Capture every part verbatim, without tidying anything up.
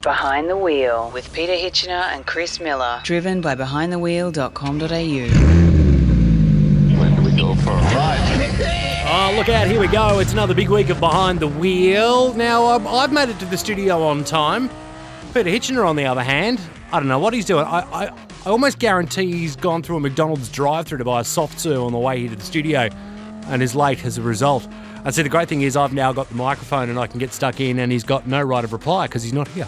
Behind the Wheel with Peter Hitchener and Chris Miller. Driven by behind the wheel dot com dot a u. When do we go for a ride? Oh, look out, here we go. It's another big week of Behind the Wheel. Now, um, I've made it to the studio on time. Peter Hitchener, on the other hand, I don't know what he's doing. I, I, I almost guarantee he's gone through a McDonald's drive-thru to buy a soft serve on the way here to the studio and is late as a result. And see, the great thing is I've now got the microphone and I can get stuck in, and he's got no right of reply because he's not here.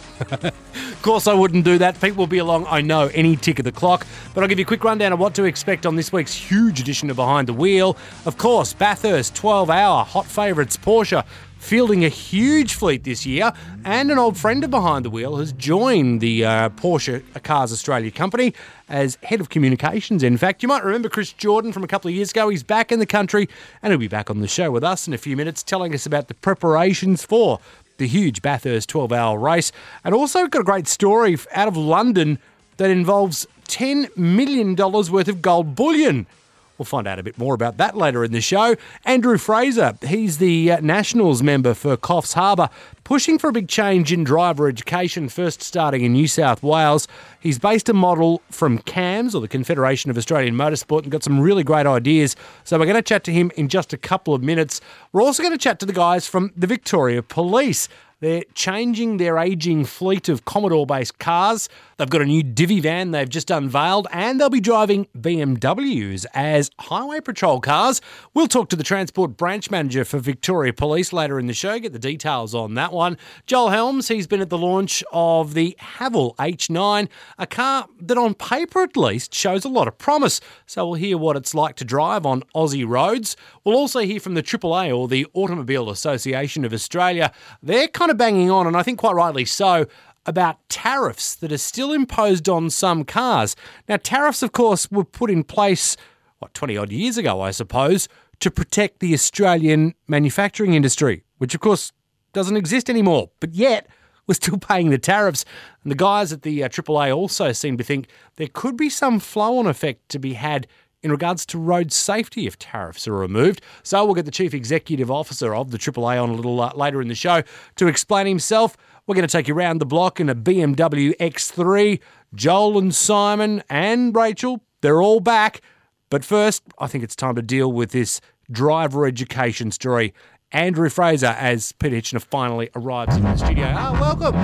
Of course, I wouldn't do that. People will be along, I know, any tick of the clock. But I'll give you a quick rundown of what to expect on this week's huge edition of Behind the Wheel. Of course, Bathurst, twelve hour, hot favourites, Porsche, fielding a huge fleet this year, and an old friend of Behind the Wheel has joined the uh, Porsche Cars Australia company as head of communications. In fact, you might remember Chris Jordan from a couple of years ago. He's back in the country, and he'll be back on the show with us in a few minutes telling us about the preparations for the huge Bathurst twelve hour race. And also got a great story out of London that involves ten million dollars worth of gold bullion. We'll find out a bit more about that later in the show. Andrew Fraser, he's the uh, Nationals member for Coffs Harbour, pushing for a big change in driver education, first starting in New South Wales. He's based a model from CAMS, or the Confederation of Australian Motorsport, and got some really great ideas. So we're going to chat to him in just a couple of minutes. We're also going to chat to the guys from the Victoria Police. They're changing their ageing fleet of Commodore-based cars. They've got a new Divi van they've just unveiled, and they'll be driving B M Ws as highway patrol cars. We'll talk to the Transport Branch Manager for Victoria Police later in the show, get the details on that one. Joel Helms, he's been at the launch of the Haval H nine, a car that on paper at least shows a lot of promise. So we'll hear what it's like to drive on Aussie roads. We'll also hear from the triple A, or the Automobile Association of Australia. They're kind of banging on, and I think quite rightly so, about tariffs that are still imposed on some cars. Now, tariffs, of course, were put in place, what, twenty-odd years ago, I suppose, to protect the Australian manufacturing industry, which, of course, doesn't exist anymore. But yet, we're still paying the tariffs. And the guys at the uh, triple A also seem to think there could be some flow-on effect to be had in regards to road safety if tariffs are removed. So we'll get the Chief Executive Officer of the triple A on a little uh, later in the show to explain himself. We're going to take you around the block in a B M W X three. Joel and Simon and Rachel, they're all back. But first, I think it's time to deal with this driver education story. Andrew Fraser, as Peter Hitchener finally arrives in the studio. Ah, welcome.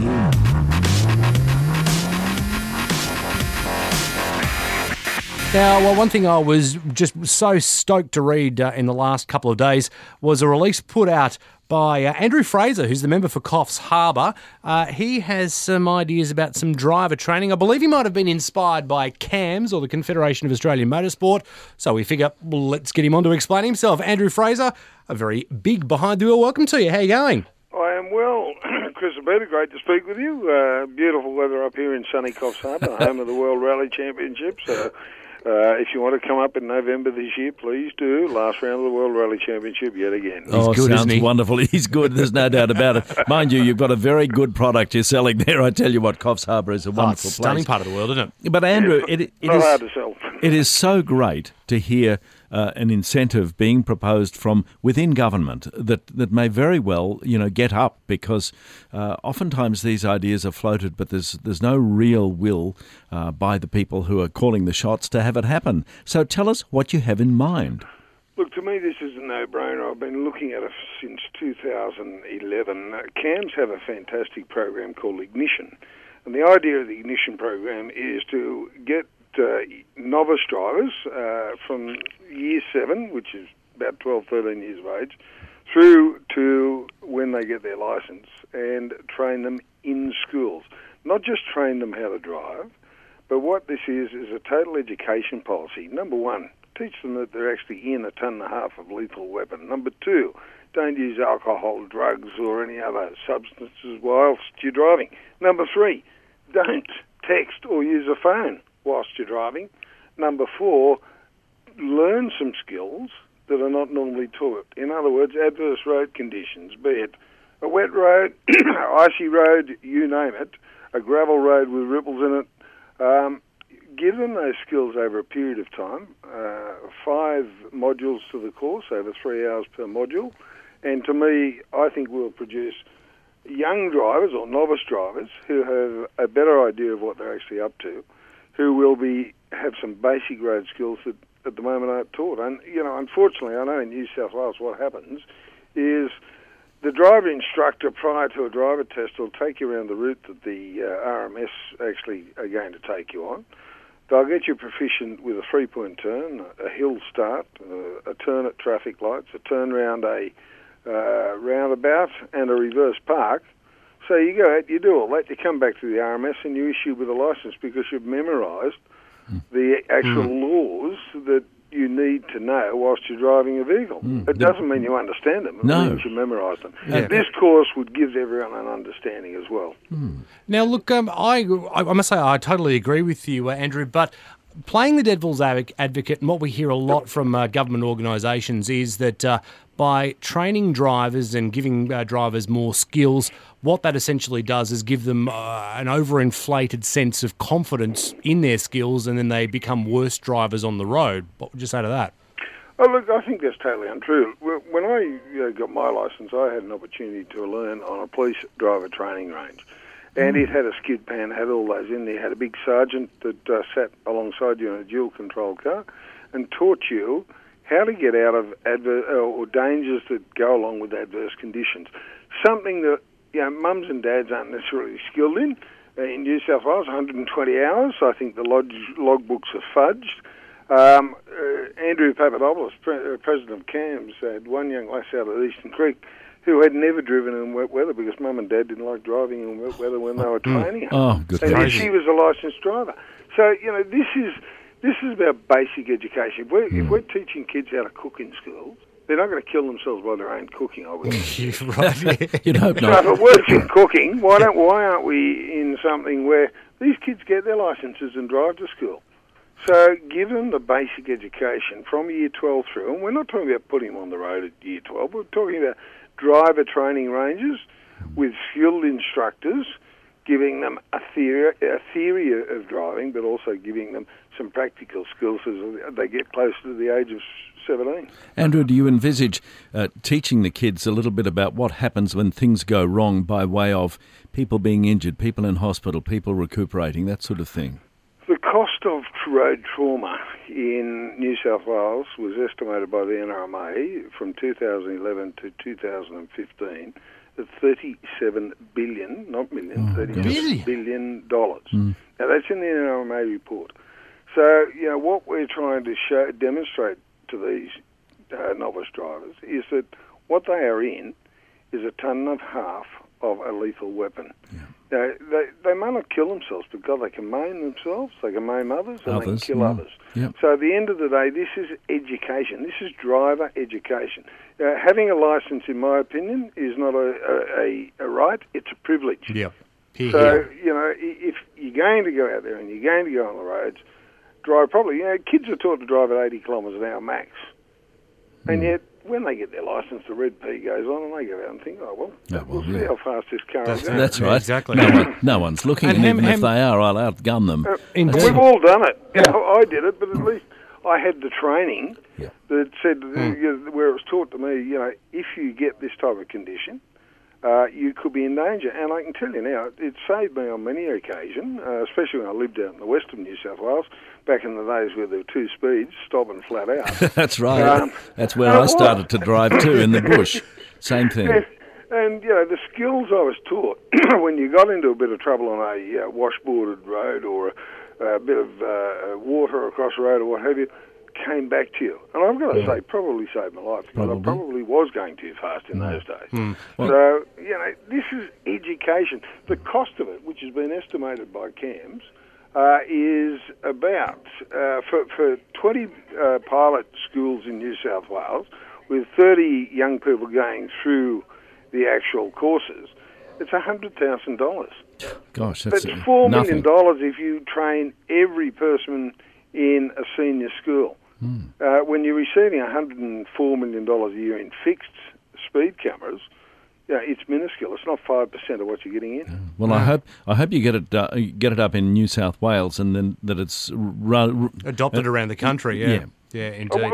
Now, well, one thing I was just so stoked to read uh, in the last couple of days was a release put out by uh, Andrew Fraser, who's the member for Coffs Harbour. Uh, he has some ideas about some driver training. I believe he might have been inspired by CAMS, or the Confederation of Australian Motorsport. So we figure, well, let's get him on to explain himself. Andrew Fraser, a very big behind the wheel welcome to you. How are you going? I am well, Chris and Peter. Great to speak with you. Uh, beautiful weather up here in sunny Coffs Harbour, home of the World Rally Championship. So Uh, if you want to come up in November this year, please do. Last round of the World Rally Championship yet again. Oh, He's good, sounds isn't he? wonderful. He's good. There's no doubt about it. Mind you, you've got a very good product you're selling there. I tell you what, Coffs Harbour is a wonderful Oh, it's a place. stunning part of the world, isn't it? But Andrew, it, it Not is hard to sell. it is so great to hear uh, an incentive being proposed from within government that, that may very well, you know, get up, because uh, oftentimes these ideas are floated, but there's there's no real will uh, by the people who are calling the shots to have it happen. So tell us what you have in mind. Look, to me, this is a no-brainer. I've been looking at it since two thousand eleven. Uh, CAMS have a fantastic program called Ignition. And the idea of the Ignition program is to get uh, novice drivers uh, from year seven, which is about twelve, thirteen years of age, through to when they get their licence, and train them in schools. Not just train them how to drive, but what this is is a total education policy. Number one, teach them that they're actually in a ton and a half of lethal weapon. Number two, don't use alcohol, drugs, or any other substances whilst you're driving. Number three, don't text or use a phone whilst you're driving. Number four, learn some skills that are not normally taught. In other words, adverse road conditions, be it a wet road, icy road, you name it, a gravel road with ripples in it. Um, give them those skills over a period of time, uh, five modules to the course, over three hours per module, and to me, I think we'll produce young drivers or novice drivers who have a better idea of what they're actually up to, who will be have some basic road skills that at the moment aren't taught. And, you know, unfortunately, I know in New South Wales what happens is the driver instructor prior to a driver test will take you around the route that the uh, R M S actually are going to take you on. They'll get you proficient with a three-point turn, a hill start, uh, a turn at traffic lights, a turn round a uh, roundabout, and a reverse park. So you go out, you do all that, you come back to the R M S and you issue with a licence because you've memorised mm. the actual mm. laws that you need to know whilst you're driving a vehicle. Mm. It doesn't mean you understand them, it no. means you memorise them. Yeah. And this course would give everyone an understanding as well. Mm. Now, look, um, I, I must say I totally agree with you, uh, Andrew, but playing the devil's advocate, and what we hear a lot from uh, government organisations is that uh, by training drivers and giving uh, drivers more skills, what that essentially does is give them uh, an overinflated sense of confidence in their skills, and then they become worse drivers on the road. What would you say to that? Oh, look, I think that's totally untrue. When I you know, got my licence, I had an opportunity to learn on a police driver training range. And it had a skid pan, had all those in there, had a big sergeant that uh, sat alongside you in a dual-control car and taught you how to get out of adver- or dangers that go along with adverse conditions. Something that, you know, mums and dads aren't necessarily skilled in. Uh, in New South Wales, one hundred twenty hours. I think the log, log books are fudged. Um, uh, Andrew Papadopoulos, pre- uh, president of CAMS, had one young lass out at Eastern Creek who had never driven in wet weather because mum and dad didn't like driving in wet weather when they were training her. Oh, good. And Crazy. she was a licensed driver. So, you know, this is this is about basic education. If we're, mm. if we're teaching kids how to cook in schools, they're not going to kill themselves by their own cooking, I would think. Right. You'd hope So not. if it works in cooking, why don't why aren't we in something where these kids get their licences and drive to school? So give them the basic education from year twelve through, and we're not talking about putting them on the road at year twelve, we're talking about driver training ranges with skilled instructors, giving them a theory, a theory of driving, but also giving them some practical skills as they get closer to the age of seventeen. Andrew, do you envisage uh, teaching the kids a little bit about what happens when things go wrong by way of people being injured, people in hospital, people recuperating, that sort of thing? The cost of road trauma in New South Wales was estimated by the N R M A from two thousand eleven to two thousand fifteen at thirty-seven billion, not million, oh, thirty-seven billion dollars. Mm. Now that's in the N R M A report. So, you know, what we're trying to show, demonstrate to these uh, novice drivers is that what they are in is a ton and a half of a lethal weapon. Yeah. Now, they, they may not kill themselves, but God, they can maim themselves, they can maim others, and others, they can kill yeah. others. Yep. So at the end of the day, this is education. This is driver education. Uh, having a licence, in my opinion, is not a, a, a right, it's a privilege. Yeah. Here, so, here. you know, if you're going to go out there and you're going to go on the roads, drive properly. You know, kids are taught to drive at eighty kilometres an hour max. And mm. yet, when they get their licence, the red P goes on, and they go out and think, oh, well, oh, well we'll see yeah. how fast this car That's, is going. that's right. Yeah, exactly. No, one, no one's looking, and, And even ham- if they are, I'll outgun them. Uh, Indeed. we've all done it. You know, I did it, but at least I had the training Yeah. that said, Mm. you know, where it was taught to me, you know, if you get this type of condition, uh, you could be in danger. And I can tell you now, it saved me on many occasions, uh, especially when I lived out in the west of New South Wales, back in the days where there were two speeds, stop and flat out. That's right. Um, That's where uh, I started to drive too, in the bush. Same thing. And, and, you know, the skills I was taught when you got into a bit of trouble on a uh, washboarded road or a, a bit of uh, water across the road or what have you, came back to you. And I've got to say, probably saved my life, because Probably. I probably was going too fast in those days. Mm. So, you know, this is education. The cost of it, which has been estimated by CAMS, uh, is about, uh, for, for twenty uh, pilot schools in New South Wales, with thirty young people going through the actual courses, it's one hundred thousand dollars. Gosh, that's That's four million nothing. dollars if you train every person in a senior school. Mm. Uh, when you're receiving one hundred four million dollars a year in fixed speed cameras, you know, it's minuscule. It's not five percent of what you're getting in. Well, I hope I hope you get it uh, get it up in New South Wales, and then that it's ru- ru- Adopted uh, around the country, yeah. yeah. Yeah, Oh, indeed. well,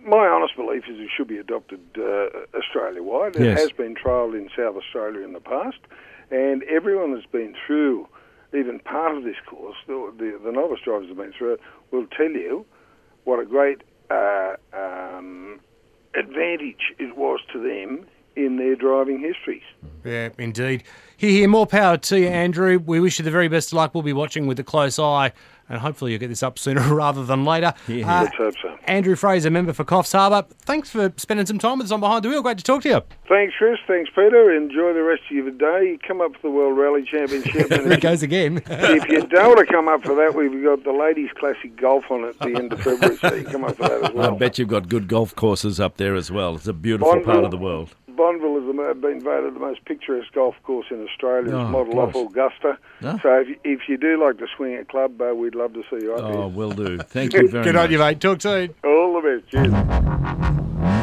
my honest belief is it should be adopted uh, Australia-wide. It Yes. has been trialled in South Australia in the past, and everyone that's been through even part of this course, the, the, the novice drivers have been through it, will tell you what a great uh, um, advantage it was to them in their driving histories. Yeah, indeed. Here, here, more power to you, Andrew. We wish you the very best of luck. We'll be watching with a close eye, and hopefully you'll get this up sooner rather than later. Yeah. Uh, Let's hope so. Andrew Fraser, member for Coffs Harbour. Thanks for spending some time with us on Behind the Wheel. Great to talk to you. Thanks, Chris. Thanks, Peter. Enjoy the rest of your day. Come up for the World Rally Championship. There it goes again. If you don't want to come up for that, we've got the Ladies Classic Golf on at the end of February, so you come up for that as I well. bet you've got good golf courses up there as well. It's a beautiful Bonneville- part of the world. Bonneville has the- been voted the most picturesque golf course in Australia. Oh, It's modelled off gosh. Augusta. Oh. So if, if you do like to swing a club, uh, we'd love to see you up Oh, there. will do. Thank you very Good much. on you, mate. Talk soon. All the best. Cheers.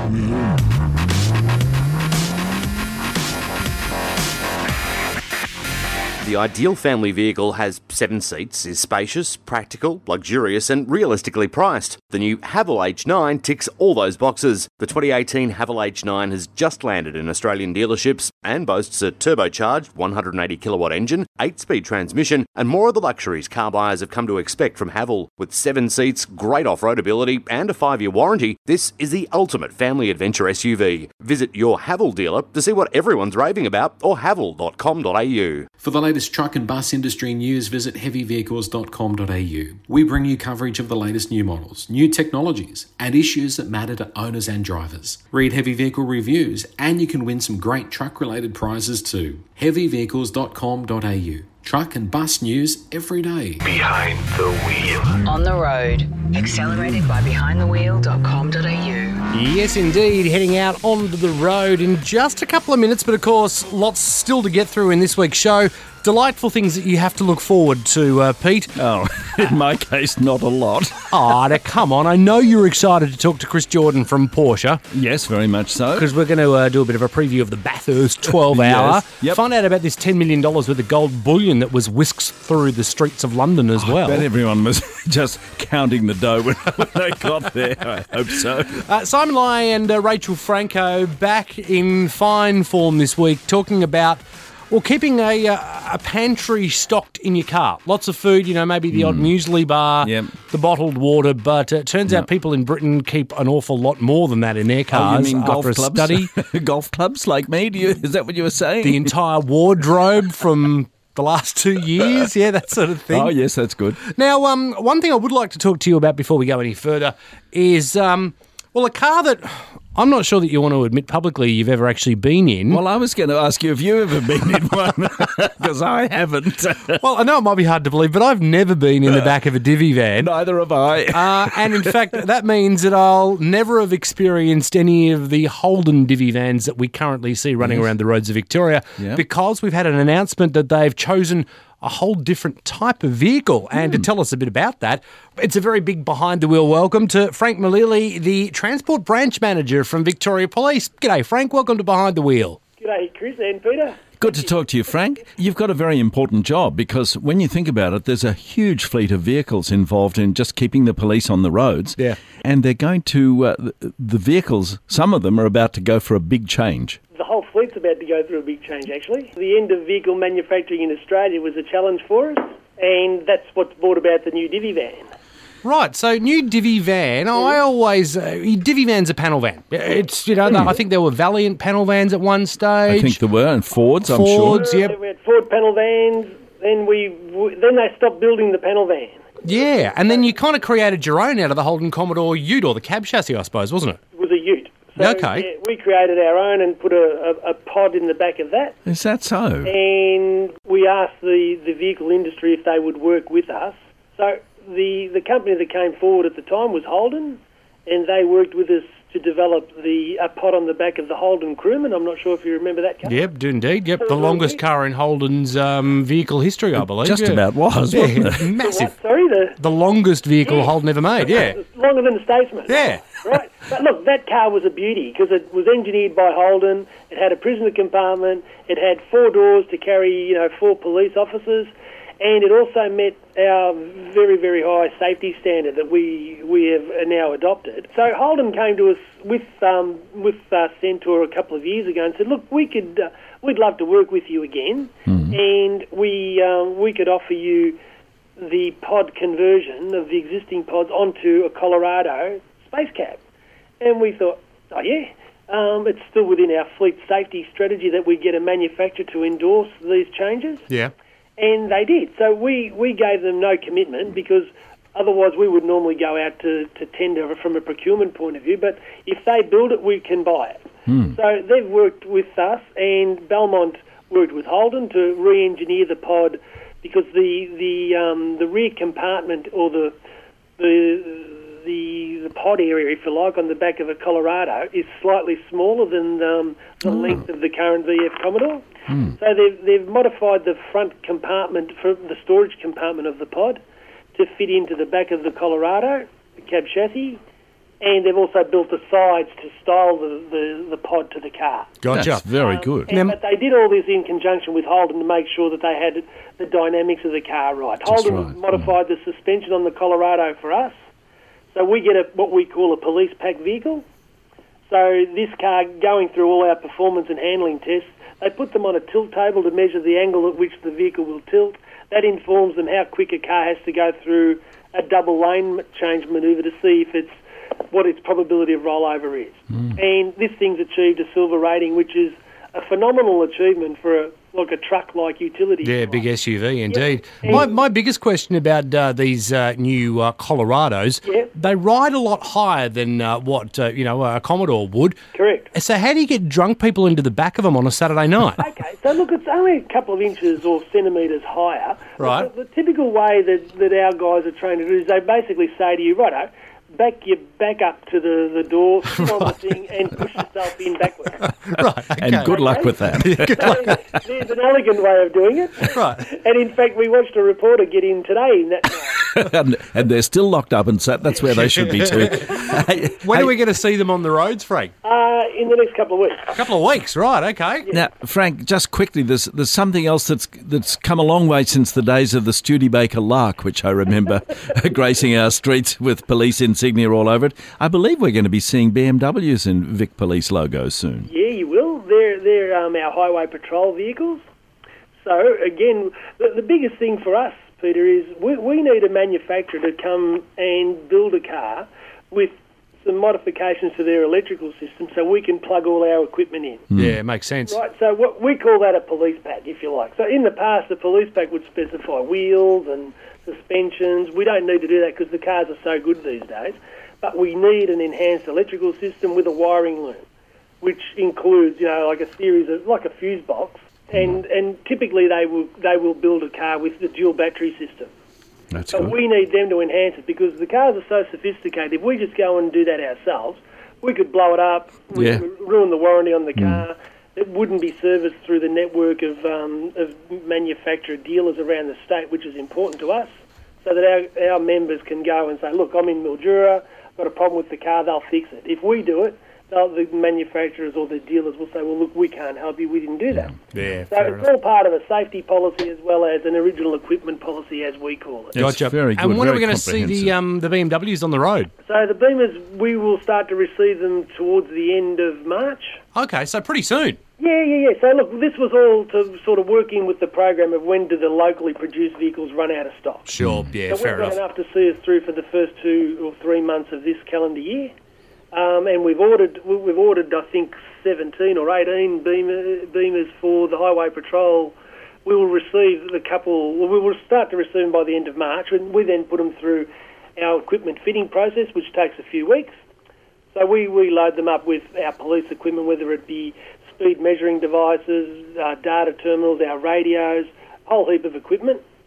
The ideal family vehicle has seven seats, is spacious, practical, luxurious and realistically priced. The new Haval H nine ticks all those boxes. The twenty eighteen Haval H nine has just landed in Australian dealerships and boasts a turbocharged one hundred eighty kilowatt engine, eight speed transmission and more of the luxuries car buyers have come to expect from Haval. With seven seats, great off-road ability and a five-year warranty, this is the ultimate family adventure S U V. Visit your Haval dealer to see what everyone's raving about or haval dot com dot a u. For the latest truck and bus industry news, visit heavy vehicles dot com dot a u. We bring you coverage of the latest new models, new technologies, and issues that matter to owners and drivers. Read heavy vehicle reviews, and you can win some great truck-related prizes too. heavy vehicles dot com dot a u. Truck and bus news every day. Behind the wheel. On the road. Accelerated by behind the wheel dot com dot a u. Yes, indeed. Heading out onto the road in just a couple of minutes, but of course, lots still to get through in this week's show. Delightful things that you have to look forward to, uh, Pete. Oh, in my case, not a lot. Ah, now come on. I know you're excited to talk to Chris Jordan from Porsche Yes, very much so. because we're going to uh, do a bit of a preview of the Bathurst twelve hour. Yes, yep. Find out about this ten million dollars worth of gold bullion that was whisked through the streets of London as well. I bet everyone was just counting the dough when, when they got there. I hope so. Uh, Simon Lai and uh, Rachel Franco back in fine form this week talking about, well, keeping a, uh, a pantry stocked in your car. Lots of food, you know, maybe the odd muesli bar, Yep. the bottled water, but uh, it turns out people in Britain keep an awful lot more than that in their Oh, cars you mean golf after a clubs? study. Golf clubs like me? Do you, is that what you were saying? The entire wardrobe from the last two years, yeah, that sort of thing. Oh, yes, that's good. Now, um, one thing I would like to talk to you about before we go any further is, um, well, a car that I'm not sure that you want to admit publicly you've ever actually been in. Well, I was going to ask you, have you ever been in one? Because I haven't. Well, I know it might be hard to believe, but I've never been in the back of a divvy van. Neither have I. Uh, and in fact, that means that I'll never have experienced any of the Holden divvy vans that we currently see running around the roads of Victoria Yep. because we've had an announcement that they've chosen a whole different type of vehicle. And to tell us a bit about that, it's a very big behind-the-wheel welcome to Frank Malili, the Transport Branch Manager from Victoria Police. G'day, Frank. Welcome to Behind the Wheel. G'day, Chris and Peter. Good to talk to you, Frank. You've got a very important job because when you think about it, there's a huge fleet of vehicles involved in just keeping the police on the roads. Yeah. And they're going to, uh, the vehicles, some of them are about to go for a big change. The whole fleet's about to go through a big change, actually. The end of vehicle manufacturing in Australia was a challenge for us, and that's what's brought about the new divvy van. Right, so new divvy van. I always uh, divvy van's a panel van. It's you know I think there were Valiant panel vans at one stage. I think there were, and Fords, I'm Fords, sure. yep. We had Ford panel vans, then we then they stopped building the panel van. Yeah, and then you kind of created your own out of the Holden Commodore Ute, or the cab chassis, I suppose, wasn't it? It was a ute. So, Okay. yeah, we created our own and put a, a, a pod in the back of that, Is that so? and we asked the, the vehicle industry if they would work with us. So the the company that came forward at the time was Holden, and they worked with us to develop the a pod on the back of the Holden Crewman. I'm not sure if you remember that car. Yep, do indeed. Yep, the longest car in Holden's um, vehicle history, I believe. Just yeah. about was, wasn't Yeah, it? massive. What? Sorry, the The longest vehicle Holden ever made, yeah. It's longer than the Statesman. Yeah. Right. But look, that car was a beauty because it was engineered by Holden. It had a prisoner compartment. It had four doors to carry, you know, four police officers. and it also met our very, very high safety standard that we we have now adopted. So Holden came to us with um, with uh, Centaur a couple of years ago and said, "Look, we could uh, we'd love to work with you again, mm-hmm. and we um, we could offer you the pod conversion of the existing pods onto a Colorado space cab." And we thought, "Oh yeah." Um, it's still within our fleet safety strategy that we get a manufacturer to endorse these changes. Yeah. And they did. So we, we gave them no commitment because otherwise we would normally go out to, to tender from a procurement point of view. But if they build it, we can buy it. Hmm. So they've worked with us, and Belmont worked with Holden to re-engineer the pod because the the um, the rear compartment or the the The, the pod area, if you like, on the back of a Colorado is slightly smaller than um, the oh. length of the current V F Commodore. Mm. So they've, they've modified the front compartment, for the storage compartment of the pod, to fit into the back of the Colorado, the cab chassis, and they've also built the sides to style the, the, the pod to the car. Gotcha. That's very um, good. And, but they did all this in conjunction with Holden to make sure that they had the dynamics of the car right. That's Holden right. modified mm. the suspension on the Colorado for us. So we get a, what we call a police pack vehicle. So this car, going through all our performance and handling tests, they put them on a tilt table to measure the angle at which the vehicle will tilt. That informs them how quick a car has to go through a double lane change manoeuvre to see if it's what its probability of rollover is. Mm. And this thing's achieved a silver rating, which is a phenomenal achievement for a, like a truck-like utility. Yeah, big S U V indeed. Yeah. My my biggest question about uh, these uh, new uh, Colorados, yeah. they ride a lot higher than uh, what uh, you know a Commodore would. Correct. So how do you get drunk people into the back of them on a Saturday night? Okay, so look, it's only a couple of inches or centimetres higher. Right. The, the typical way that, that our guys are trained to do is they basically say to you, righto, back your back up to the, the door, on the thing, and push yourself in backwards. Right, okay. And good luck with that. So there's an elegant way of doing it. Right. And in fact, we watched a reporter get in today in that night. and, and they're still locked up, and so that's where they should be too. Hey, when hey, are we going to see them on the roads, Frank? Uh, in the next couple of weeks. A couple of weeks, right, okay. Now, Frank, just quickly, there's there's something else that's that's come a long way since the days of the Studebaker Lark, which I remember gracing our streets with police insignia all over it. I believe we're going to be seeing B M Ws in Vic Police logos soon. Yeah, you will. They're, they're um, our highway patrol vehicles. So, again, the, the biggest thing for us, Peter, is we, we need a manufacturer to come and build a car with some modifications to their electrical system so we can plug all our equipment in. Mm. Yeah, it makes sense. Right, so what we call that a police pack, if you like. So in the past, the police pack would specify wheels and suspensions. We don't need to do that because the cars are so good these days. But we need an enhanced electrical system with a wiring loom, which includes, you know, like a series of, like a fuse box. And and typically they will they will build a car with the dual battery system. That's but good. we need them to enhance it because the cars are so sophisticated. If we just go and do that ourselves, we could blow it up, we Yeah. could ruin the warranty on the car. Mm. It wouldn't be serviced through the network of um, of manufacturer dealers around the state, which is important to us, so that our, our members can go and say, look, I'm in Mildura, I've got a problem with the car, they'll fix it. If we do it, the manufacturers or the dealers will say, well, look, we can't help you, we didn't do that. Yeah, so it's all part of a safety policy as well as an original equipment policy, as we call it. That's Gotcha. very good, and when are we very going to see the um, the B M Ws on the road? So the Beamers, we will start to receive them towards the end of March. Okay, so pretty soon. Yeah, yeah, yeah. So look, this was all to sort of work in with the program of when do the locally produced vehicles run out of stock. Sure, yeah, so fair we've got enough. enough to see us through for the first two or three months of this calendar year. Um, and we've ordered, we've ordered, I think, seventeen or eighteen beamer, Beamers for the Highway Patrol. We will receive the couple. Well, we will start to receive them by the end of March. And we then put them through our equipment fitting process, which takes a few weeks. So we, we load them up with our police equipment, whether it be speed measuring devices, uh, data terminals, our radios, a whole heap of equipment.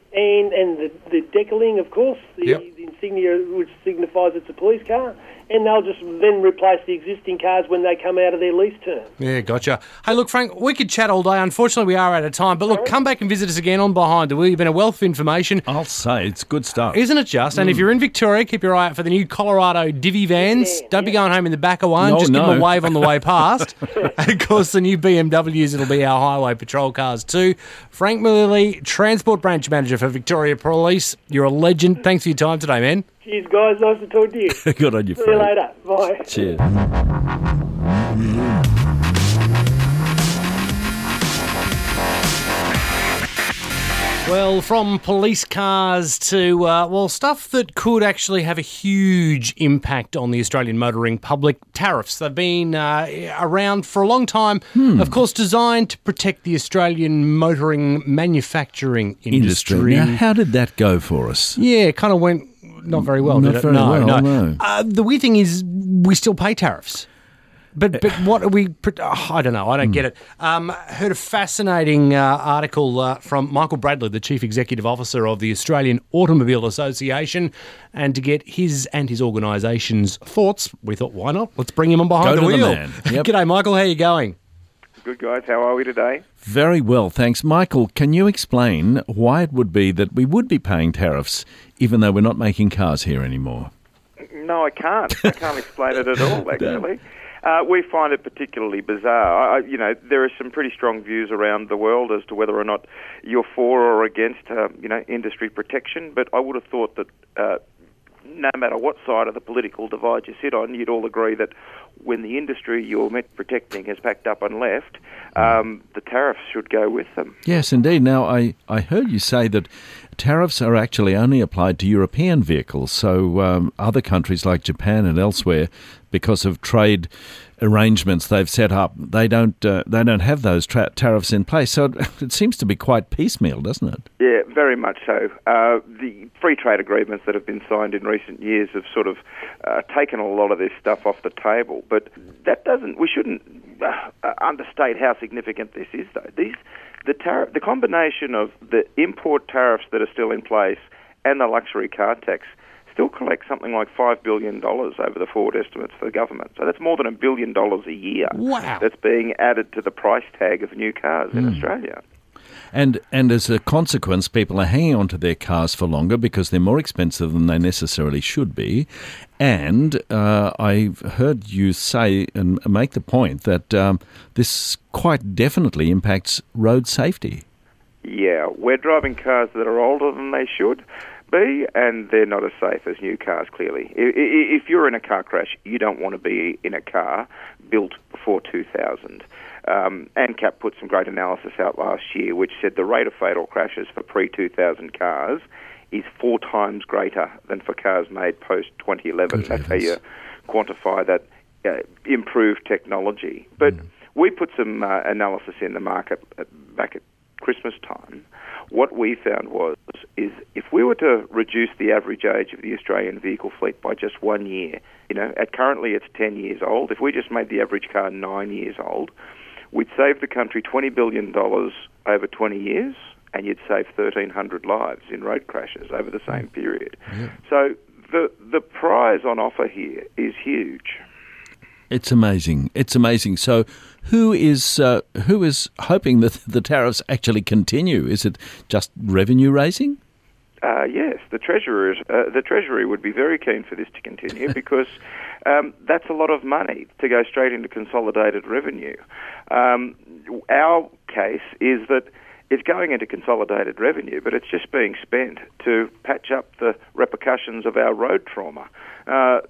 and and the, the decaling, of course, the, Yep. the insignia which signifies it's a police car, and they'll just then replace the existing cars when they come out of their lease term. Yeah, gotcha. Hey, look, Frank, we could chat all day. Unfortunately, we are out of time. But look, come back and visit us again on Behind the Wheel. You've been a wealth of information. I'll say it's good stuff. Isn't it just? And if you're in Victoria, keep your eye out for the new Colorado Divvy vans. Yeah, Don't be yeah. going home in the back of one. No, just give no. them a wave on the way past. And, of course, the new B M Ws, it'll be our highway patrol cars too. Frank Mullally, Transport Branch Manager for Victoria Police. You're a legend. Thanks for your time today, man. Cheers, guys. Nice to talk to you. Good on you, See you Frank. later. Bye. Cheers. Well, from police cars to, uh, well, stuff that could actually have a huge impact on the Australian motoring public, tariffs. They've been uh, around for a long time, Hmm. of course, designed to protect the Australian motoring manufacturing industry. Industry. Now, how did that go for us? Yeah, it kind of went not very well, Not did it? very no, well, no. no. Uh, the weird thing is we still pay tariffs. But but what are we? Oh, I don't know. I don't get it. Um, heard a fascinating uh, article uh, from Michael Bradley, the Chief Executive Officer of the Australian Automobile Association, and to get his and his organisation's thoughts, we thought, why not? Let's bring him on behind Go the to the wheel. man. Yep. G'day, Michael. How are you going? Good, guys. How are we today? Very well, thanks. Michael, can you explain why it would be that we would be paying tariffs even though we're not making cars here anymore? No, I can't. I can't explain it at all, actually. Uh, we find it particularly bizarre. I, you know, there are some pretty strong views around the world as to whether or not you're for or against, uh, you know, industry protection. But I would have thought that uh, no matter what side of the political divide you sit on, you'd all agree that when the industry you're meant protecting has packed up and left, um, the tariffs should go with them. Yes, indeed. Now, I, I heard you say that tariffs are actually only applied to European vehicles, so um, other countries like Japan and elsewhere, because of trade arrangements they've set up, they don't uh, they don't have those tra- tariffs in place. So it, it seems to be quite piecemeal, doesn't it? Yeah, very much so. Uh, the free trade agreements that have been signed in recent years have sort of uh, taken a lot of this stuff off the table, but that doesn't. We shouldn't uh, uh, understate how significant this is, though. These the tariff, the combination of the import tariffs that are still in place and the luxury car tax still collect something like five billion dollars over the forward estimates for the government. So that's more than a billion dollars a year Wow. that's being added to the price tag of new cars in Australia. And and as a consequence, people are hanging on to their cars for longer because they're more expensive than they necessarily should be. And uh, I've heard you say and make the point that um, this quite definitely impacts road safety. Yeah, we're driving cars that are older than they should be, and they're not as safe as new cars, clearly. I- i- If you're in a car crash, you don't want to be in a car built before two thousand. Um, ANCAP put some great analysis out last year which said the rate of fatal crashes for pre two thousand cars is four times greater than for cars made post twenty eleven. Good That's heavens. how you quantify that uh, improved technology. But Mm. we put some uh, analysis in the market at, back at Christmas time. What we found was is if we were to reduce the average age of the Australian vehicle fleet by just one year, you know, at currently it's ten years old. If we just made the average car nine years old, we'd save the country twenty billion dollars over twenty years, and you'd save thirteen hundred lives in road crashes over the same period. So the the prize on offer here is huge. It's amazing. It's amazing. So who is uh, who is hoping that the tariffs actually continue? Is it just revenue raising? Uh, yes, the Treasury, uh, the Treasury would be very keen for this to continue because um, that's a lot of money to go straight into consolidated revenue. Um, our case is that it's going into consolidated revenue, but it's just being spent to patch up the repercussions of our road trauma. Uh,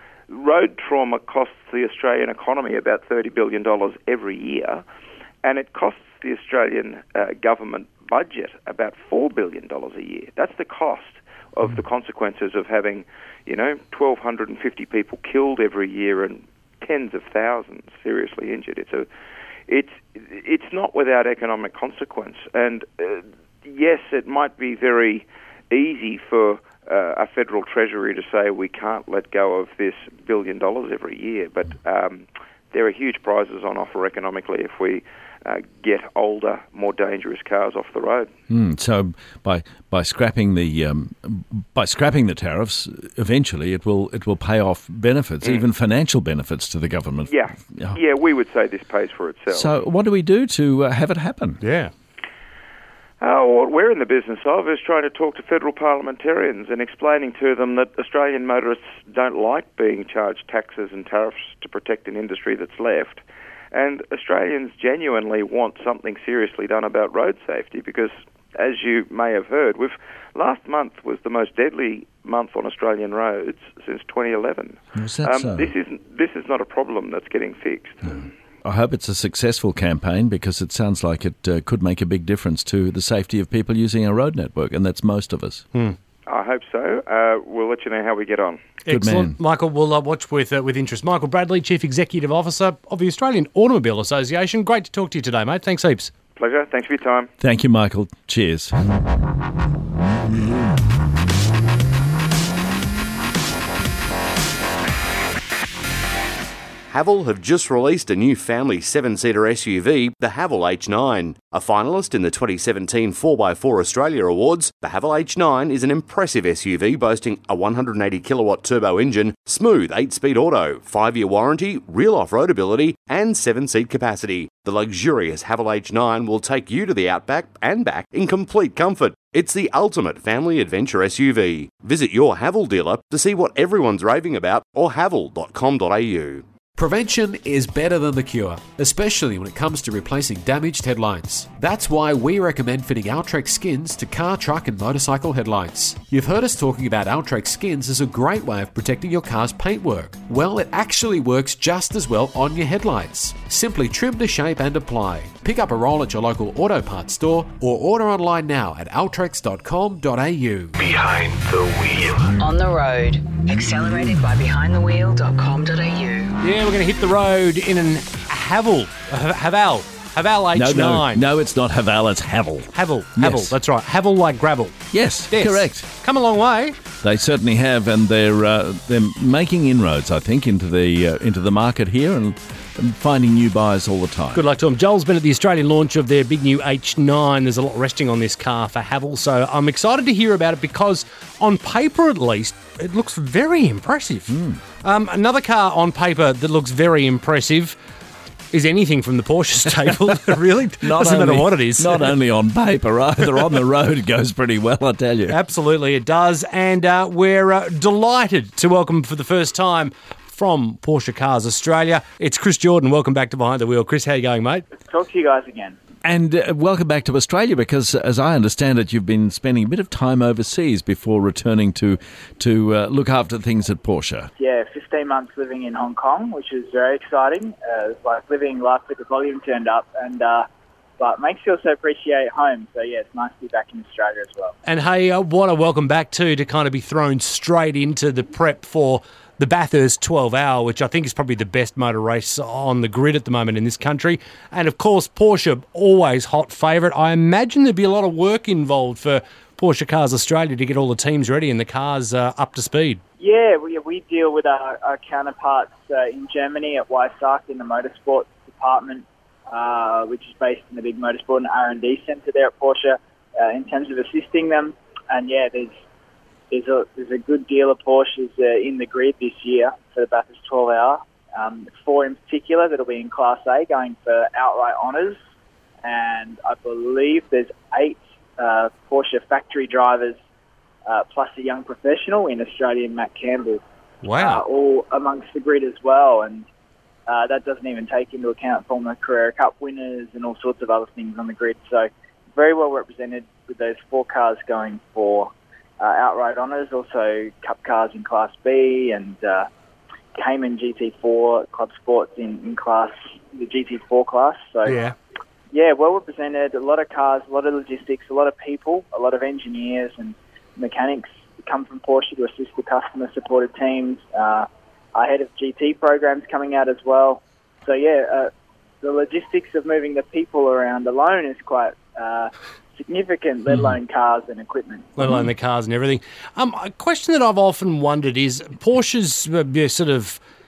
road trauma costs the Australian economy about thirty billion dollars every year, and it costs the Australian uh, government budget about four billion dollars a year. That's the cost of the consequences of having, you know, one thousand two hundred fifty people killed every year and tens of thousands seriously injured. It's a, it's it's not without economic consequence. And uh, yes, it might be very easy for uh, a federal treasury to say we can't let go of this billion dollars every year, but um, there are huge prizes on offer economically if we uh, get older, more dangerous cars off the road. Mm, so by by scrapping the um, by scrapping the tariffs, eventually it will it will pay off benefits, mm. even financial benefits to the government. Yeah, oh. yeah, we would say this pays for itself. So what do we do to uh, have it happen? Yeah. Oh, what we're in the business of is trying to talk to federal parliamentarians and explaining to them that Australian motorists don't like being charged taxes and tariffs to protect an industry that's left. And Australians genuinely want something seriously done about road safety because, as you may have heard, we've, last month was the most deadly month on Australian roads since twenty eleven. Is that um, so? This is this is not a problem that's getting fixed. No. I hope it's a successful campaign because it sounds like it uh, could make a big difference to the safety of people using our road network, and that's most of us. Hmm. I hope so. Uh, we'll let you know how we get on. Good Excellent. man. Michael, we'll uh, watch with uh, with interest. Michael Bradley, Chief Executive Officer of the Australian Automobile Association. Great to talk to you today, mate. Thanks heaps. Pleasure. Thanks for your time. Thank you, Michael. Cheers. Haval have just released a new family seven-seater S U V, the Haval H nine. A finalist in the twenty seventeen four by four Australia Awards, the Haval H nine is an impressive S U V boasting a one hundred eighty kilowatt turbo engine, smooth eight-speed auto, five-year warranty, real off-road ability, and seven-seat capacity. The luxurious Haval H nine will take you to the outback and back in complete comfort. It's the ultimate family adventure S U V. Visit your Haval dealer to see what everyone's raving about or haval dot com dot a u. Prevention is better than the cure, especially when it comes to replacing damaged headlights. That's why we recommend fitting Altrex skins to car, truck and motorcycle headlights. You've heard us talking about Altrex skins as a great way of protecting your car's paintwork. Well, it actually works just as well on your headlights. Simply trim to shape and apply. Pick up a roll at your local auto parts store or order online now at altrex dot com dot a u. Behind the wheel. On the road. Accelerated by behind the wheel dot com dot a u. Yeah, we're going to hit the road in an Haval. Uh, Haval. Haval H nine. No, no, no, it's not Haval, it's Haval. Haval. Haval, Yes. that's right. Haval like gravel. Yes, Yes. correct. Come a long way. They certainly have, and they're uh, they're making inroads, I think, into the uh, into the market here and, and finding new buyers all the time. Good luck to them. Joel's been at the Australian launch of their big new H nine. There's a lot resting on this car for Haval, so I'm excited to hear about it because on paper at least, it looks very impressive. Mm. Um, another car on paper that looks very impressive is anything from the Porsche stable. It really doesn't matter what it is. Not only on paper, either on the road it goes pretty well, I tell you. Absolutely, it does. And uh, we're uh, delighted to welcome for the first time from Porsche Cars Australia, it's Chris Jordan. Welcome back to Behind the Wheel. Chris, how you going, mate? Talk to you guys again. And uh, welcome back to Australia because, as I understand it, you've been spending a bit of time overseas before returning to to uh, look after things at Porsche. Yeah, fifteen months living in Hong Kong, which is very exciting. Uh, it's like living life with the volume turned up, and uh, but makes you also appreciate home. So yeah, it's nice to be back in Australia as well. And hey, uh, what a welcome back too, to kind of be thrown straight into the prep for the Bathurst twelve hour, which I think is probably the best motor race on the grid at the moment in this country. And of course, Porsche, always hot favourite. I imagine there'd be a lot of work involved for Porsche Cars Australia to get all the teams ready and the cars uh, up to speed. Yeah, we, we deal with our, our counterparts uh, in Germany at Weissach in the motorsport department, uh, which is based in the big motorsport and R and D centre there at Porsche, uh, in terms of assisting them. And yeah, there's There's a there's a good deal of Porsches uh, in the grid this year for the Bathurst twelve hour. Um, four in particular that'll be in Class A going for outright honours. And I believe there's eight uh, Porsche factory drivers uh, plus a young professional in Australian Matt Campbell. Wow. Uh, all amongst the grid as well. And uh, that doesn't even take into account former Carrera Cup winners and all sorts of other things on the grid. So very well represented with those four cars going for Uh, outright honours, also Cup cars in Class B and uh, Cayman G T four Club Sports in, in class, the G T four class. So Yeah. yeah, well represented, a lot of cars, a lot of logistics, a lot of people, a lot of engineers and mechanics come from Porsche to assist the customer-supported teams. Uh, our head of G T programs coming out as well. So yeah, uh, the logistics of moving the people around alone is quite Uh, significant, let alone cars and equipment. Let alone the cars and everything. Um, a question that I've often wondered is Porsche's uh, sort of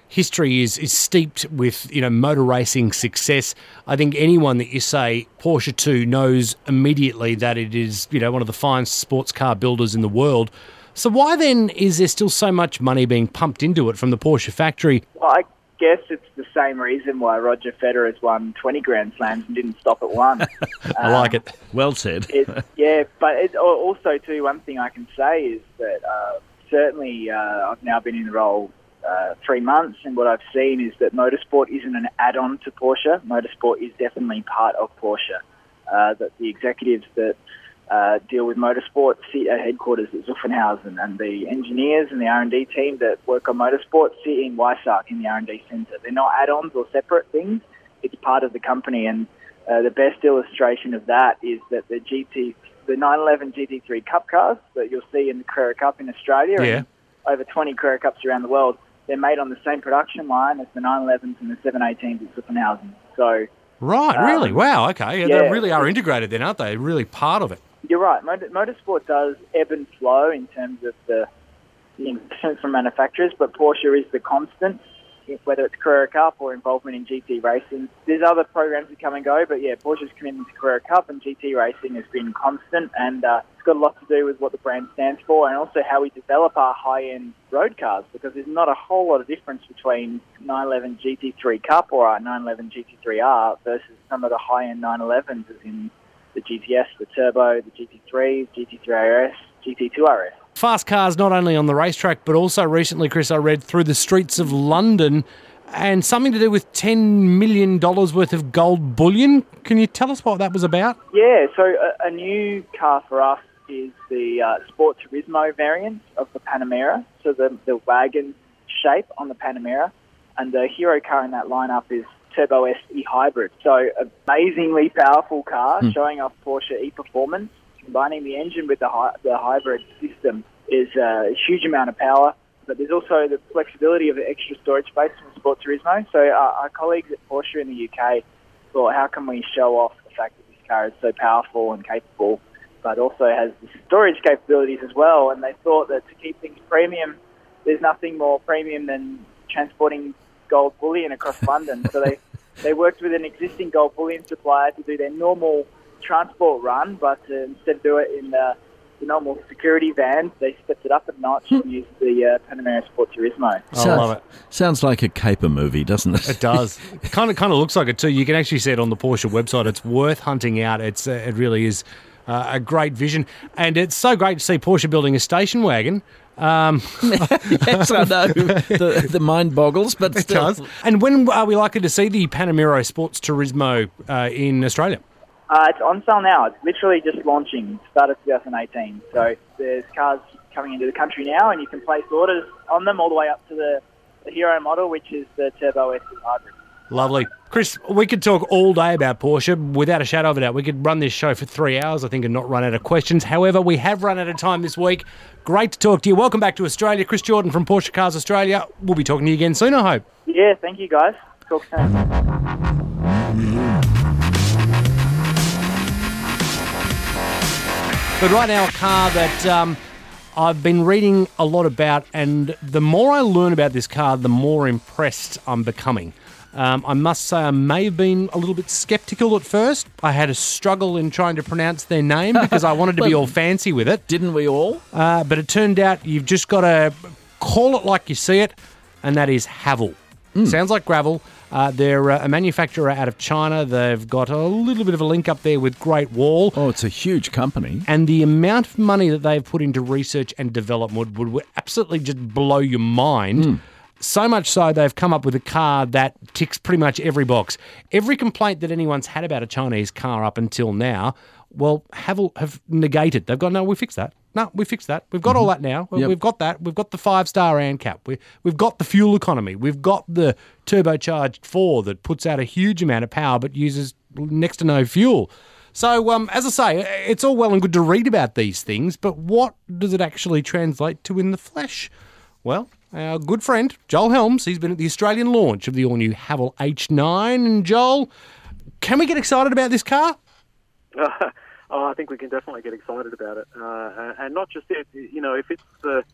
history is, is steeped with, you know, motor racing success. I think anyone that you say Porsche to knows immediately that it is, you know, one of the finest sports car builders in the world. So why then is there still so much money being pumped into it from the Porsche factory? Well, I guess it's the same reason why Roger Federer has won twenty Grand Slams and didn't stop at one. I um, like it. Well said. it, yeah, but it, also, too, one thing I can say is that uh, certainly uh, I've now been in the role uh, three months, and what I've seen is that motorsport isn't an add-on to Porsche. Motorsport is definitely part of Porsche. Uh, that the executives that uh, deal with motorsport sit at headquarters at Zuffenhausen, and the engineers and the R and D team that work on motorsport sit in Weissach in the R and D centre. They're not add-ons or separate things. It's part of the company, and uh, the best illustration of that is that the G T, the nine eleven G T three Cup cars that you'll see in the Carrera Cup in Australia, yeah. and over twenty Carrera Cups around the world, they're made on the same production line as the nine elevens and the seven eighteens at Zuffenhausen. So, right, um, really? Wow, okay. Yeah, yeah, they really are integrated then, aren't they? Really part of it. You're right. Motor, motorsport does ebb and flow in terms of the, the investment from manufacturers, but Porsche is the constant, whether it's Carrera Cup or involvement in G T racing. There's other programs that come and go, but yeah, Porsche's commitment to Carrera Cup and G T racing has been constant, and uh, it's got a lot to do with what the brand stands for and also how we develop our high-end road cars, because there's not a whole lot of difference between nine eleven G T three Cup or our nine eleven G T three R versus some of the high-end nine elevens, as in the G T S, the Turbo, the G T three, G T three R S, G T two R S. Fast cars not only on the racetrack, but also recently, Chris, I read through the streets of London, and something to do with ten million dollars worth of gold bullion. Can you tell us what that was about? Yeah, so a, a new car for us is the uh, Sport Turismo variant of the Panamera, so the, the wagon shape on the Panamera, and the hero car in that lineup is Turbo S E-Hybrid. So amazingly powerful car, mm. showing off Porsche e-performance. Combining the engine with the, hy- the hybrid system is a huge amount of power, but there's also the flexibility of the extra storage space from Sport Turismo. So our, our colleagues at Porsche in the U K thought, how can we show off the fact that this car is so powerful and capable, but also has the storage capabilities as well? And they thought that to keep things premium, there's nothing more premium than transporting gold bullion across London. So they, they worked with an existing gold bullion supplier to do their normal transport run, but uh, instead do it in the, the normal security van. They stepped it up a notch and used the uh, Panamera Sport Turismo. I love it. Sounds like a caper movie, doesn't it? It does. It kind of kind of looks like it too. You can actually see it on the Porsche website. It's worth hunting out. It's uh, it really is uh, a great vision, and it's so great to see Porsche building a station wagon. Um, yes, I know. The, the mind boggles, but it still. does. And when are we likely to see the Panamera Sports Turismo uh, in Australia? Uh, it's on sale now. It's literally just launching, started twenty eighteen. So there's cars coming into the country now, and you can place orders on them all the way up to the, the hero model, which is the Turbo S Hybrid. Lovely. Chris, we could talk all day about Porsche, without a shadow of a doubt. We could run this show for three hours, I think, and not run out of questions. However, we have run out of time this week. Great to talk to you. Welcome back to Australia. Chris Jordan from Porsche Cars Australia. We'll be talking to you again soon, I hope. Yeah, thank you, guys. Talk soon. But right now, a car that um, I've been reading a lot about, and the more I learn about this car, the more impressed I'm becoming. Um, I must say I may have been a little bit sceptical at first. I had a struggle in trying to pronounce their name because I wanted to be all fancy with it. Didn't we all? Uh, but it turned out you've just got to call it like you see it, and that is Haval. Mm. Sounds like gravel. Uh, they're uh, a manufacturer out of China. They've got a little bit of a link up there with Great Wall. Oh, it's a huge company. And the amount of money that they've put into research and development would, would absolutely just blow your mind. Mm. So much so they've come up with a car that ticks pretty much every box. Every complaint that anyone's had about a Chinese car up until now, well, Haval have negated. They've gone, no, we fixed that. No, we fixed that. We've got mm-hmm. all that now. Yep. We've got that. We've got the five-star ANCAP. We, we've got the fuel economy. We've got the turbocharged four that puts out a huge amount of power but uses next to no fuel. So, um, as I say, it's all well and good to read about these things, but what does it actually translate to in the flesh? Well, our good friend, Joel Helms, he's been at the Australian launch of the all-new Haval H nine. And Joel, can we get excited about this car? Uh, oh, I think we can definitely get excited about it. Uh, and not just it, you know, if it's the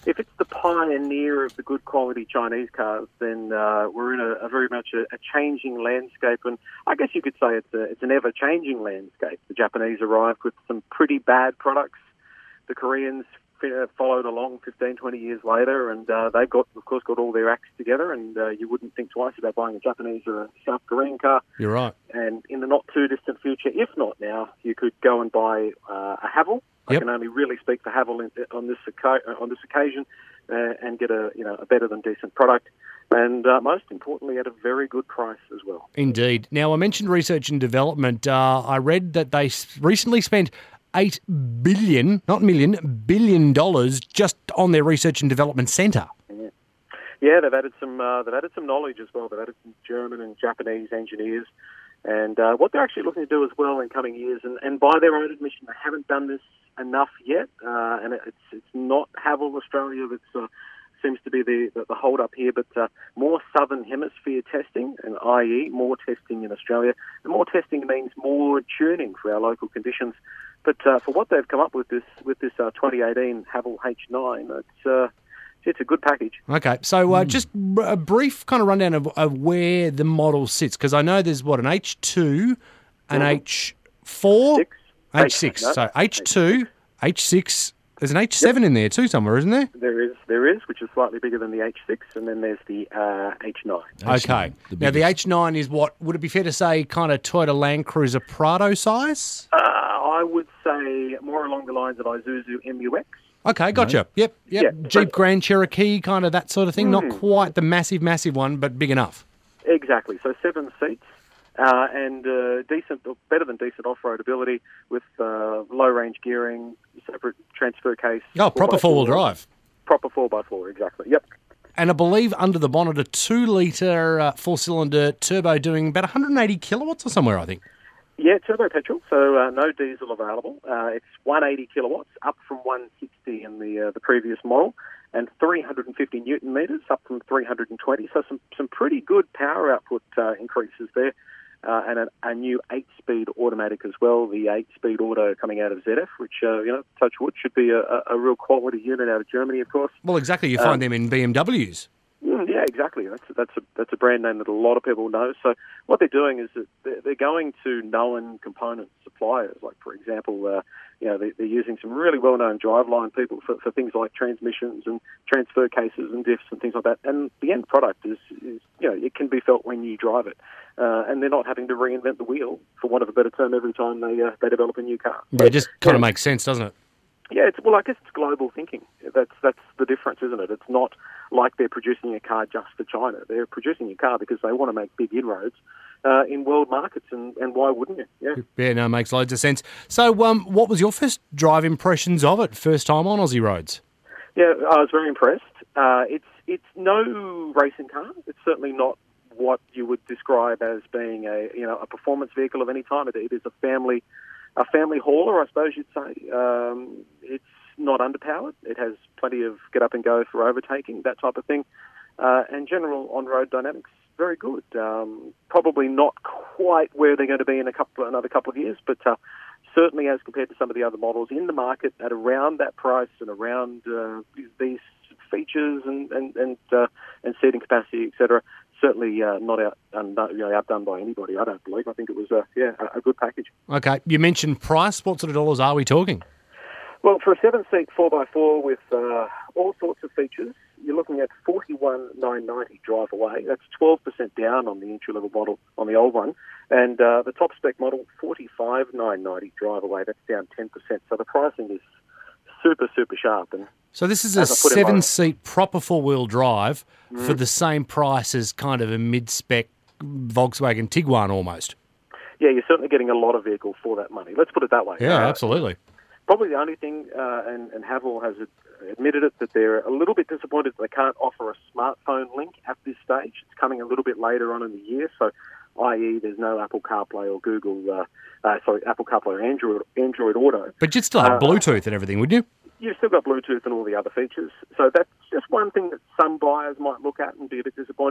if it's the pioneer of the good quality Chinese cars, then uh, we're in a, a very much a, a changing landscape, and I guess you could say it's a, it's an ever-changing landscape. The Japanese arrived with some pretty bad products. The Koreans followed along fifteen, twenty years later, and uh, they've got, of course, got all their acts together, and uh, you wouldn't think twice about buying a Japanese or a South Korean car. You're right. And in the not-too-distant future, if not now, you could go and buy uh, a Haval. I Yep. can only really speak for Haval in, on this on this occasion, uh, and get a you know a better than decent product, and uh, most importantly at a very good price as well. Indeed. Now, I mentioned research and development. Uh, I read that they s- recently spent eight billion, not million, billion dollars just on their research and development centre. Yeah. yeah, they've added some uh, they've added some knowledge as well. They've added some German and Japanese engineers. And uh, what they're actually looking to do as well in coming years, and, and by their own admission, they haven't done this enough yet, uh, and it's it's not Haval Australia that uh, seems to be the, the, the hold-up here, but uh, more Southern Hemisphere testing, and that is more testing in Australia. And more testing means more tuning for our local conditions. But uh, for what they've come up with this with this uh, twenty eighteen Haval H nine, it's... Uh, It's a good package. Okay, so uh, just a brief kind of rundown of, of where the model sits, because I know there's, what, an H two, an Mhm. H four? Six. H six. No. So H two, H six, there's an H seven in there too somewhere, isn't there? There is, there is, which is slightly bigger than the H six, and then there's the uh, H nine. Okay. Now, the H nine is what, would it be fair to say, kind of Toyota Land Cruiser Prado size? Uh, I would say more along the lines of Isuzu M U X. Okay, gotcha. Yep, yep. Yeah. Jeep Grand Cherokee, kind of that sort of thing. Not Mm. quite the massive, massive one, but big enough. Exactly. So seven seats uh, and uh, decent, better than decent off-road ability with uh, low-range gearing, separate transfer case. Oh, proper four-wheel drive. Proper four by four, exactly. Yep. And I believe under the bonnet, a two-litre uh, four-cylinder turbo doing about one hundred eighty kilowatts or somewhere, I think. Yeah, turbo petrol, so uh, no diesel available. Uh, it's one hundred eighty kilowatts, up from one hundred sixty in the uh, the previous model, and three hundred fifty newton metres, up from three hundred twenty. So some, some pretty good power output uh, increases there, uh, and a, a new eight-speed automatic as well. The eight-speed auto coming out of Z F, which uh, you know, touch wood, should be a, a, a real quality unit out of Germany, of course. Well, exactly. You find Um, them in B M Ws. Mm, yeah, exactly. That's that's a that's a brand name that a lot of people know. So what they're doing is that they're, they're going to known component suppliers. Like for example, uh, you know, they, they're using some really well-known driveline people for, for things like transmissions and transfer cases and diffs and things like that. And the end product is, is you know, it can be felt when you drive it, uh, and they're not having to reinvent the wheel, for want of a better term, every time they uh, they develop a new car. Yeah, it just kind of makes sense, doesn't it? Yeah, it's, well, I guess it's global thinking. That's that's the difference, isn't it? It's not like they're producing a car just for China. They're producing a car because they want to make big inroads uh, in world markets, and, and why wouldn't you? Yeah. Yeah, no, it makes loads of sense. So um, what was your first drive impressions of it, first time on Aussie roads? Yeah, I was very impressed. Uh, it's it's no racing car. It's certainly not what you would describe as being a you know a performance vehicle of any time. It, it is a family a family hauler, I suppose you'd say. Um, it's not underpowered. It has plenty of get up and go for overtaking, that type of thing. Uh, and general on-road dynamics, very good. Um, probably not quite where they're going to be in a couple, another couple of years, but uh, certainly as compared to some of the other models in the market at around that price and around uh, these features and and and, uh, and seating capacity, et cetera. Certainly uh, not out, um, you know, outdone by anybody, I don't believe. I think it was uh, yeah a, a good package. Okay, you mentioned price. What sort of dollars are we talking? Well, for a seven-seat four by four with uh, all sorts of features, you're looking at forty-one thousand nine hundred ninety drive away. That's twelve percent down on the entry-level model, on the old one. And uh, the top-spec model, forty-five thousand nine hundred ninety drive away. That's down ten percent. So the pricing is super, super sharp. And so this is a seven-seat proper four-wheel drive mm. for the same price as kind of a mid-spec Volkswagen Tiguan almost. Yeah, you're certainly getting a lot of vehicle for that money. Let's put it that way. Yeah, uh, absolutely. Probably the only thing, uh, and, and Haval has admitted it, that they're a little bit disappointed that they can't offer a smartphone link at this stage. It's coming a little bit later on in the year, so that is there's no Apple CarPlay or Google, uh, uh, sorry, Apple CarPlay or Android, Android Auto. But you'd still have uh, Bluetooth and everything, wouldn't you? You've still got Bluetooth and all the other features. So that's just one thing that some buyers might look at and be a bit disappointed.